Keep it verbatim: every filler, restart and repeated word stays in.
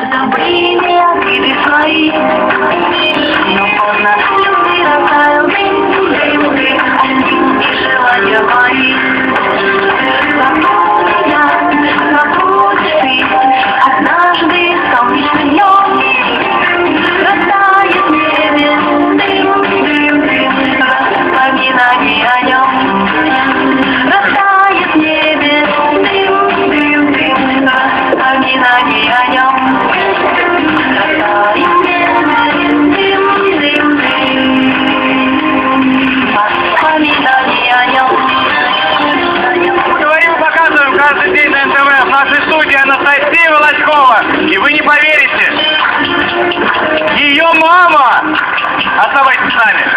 забыли обиды свои. Но поздно слезы растаял дым, дым, дым, дым и желания мои. Забудь я, забудь ты, однажды солнечным днем растает в небе дым, дым, дым, воспоминания о нем. Растает в небе дым, дым, дым, воспоминания о нем. Растает в небе дым, дым, дым, воспоминания о нем. Говорим, показываем каждый день на эн тэ вэ в нашей студии Анастасия Волочкова. И вы не поверите, ее мама! Оставайтесь с нами.